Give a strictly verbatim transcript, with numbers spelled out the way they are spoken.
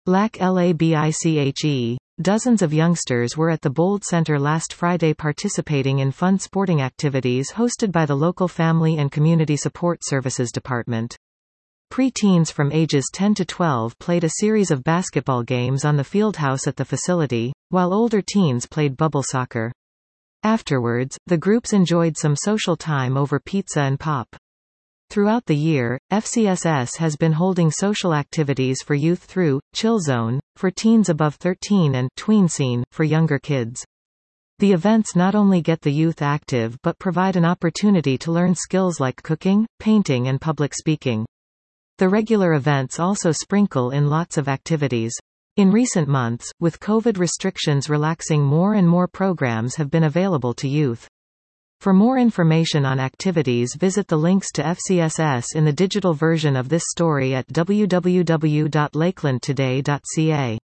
LACBICHE. Dozens of youngsters were at the Bold Center last Friday participating in fun sporting activities hosted by the local Family and Community Support Services Department. Pre-teens from ages ten to twelve played a series of basketball games on the fieldhouse at the facility, while older teens played bubble soccer. Afterwards, the groups enjoyed some social time over pizza and pop. Throughout the year, F C S S has been holding social activities for youth through Chill Zone for teens above thirteen and Tween Scene for younger kids. The events not only get the youth active but provide an opportunity to learn skills like cooking, painting and public speaking. The regular events also sprinkle in lots of activities. In recent months, with COVID restrictions relaxing, more and more programs have been available to youth. For more information on activities, visit the links to F C S S in the digital version of this story at w w w dot lakeland today dot c a.